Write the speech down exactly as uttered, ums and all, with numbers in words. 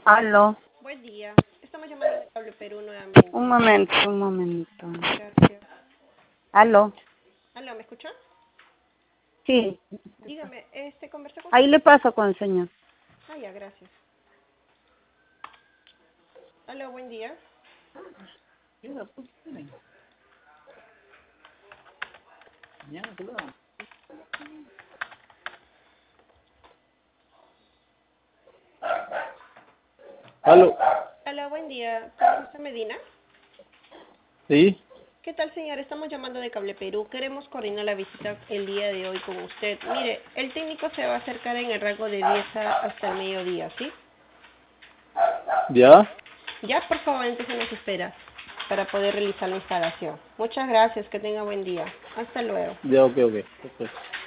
Aló. Buen día. Estamos llamando de Cable Perú nuevamente. Un momento, un momento. Gracias. Aló. Aló, ¿me escucha? Sí. Dígame, este conversó con... Ahí le paso con el señor. Ah, ya, gracias. Aló, buen día. Aló. Aló, buen día. ¿Con José Medina? Sí. ¿Qué tal, señor? Estamos llamando de Cable Perú. Queremos coordinar la visita el día de hoy con usted. Mire, el técnico se va a acercar en el rango de diez a- hasta el mediodía, ¿sí? ¿Ya? Ya, por favor, entonces nos espera para poder realizar la instalación. Muchas gracias. Que tenga buen día. Hasta luego. Ya, ok, ok. Ok.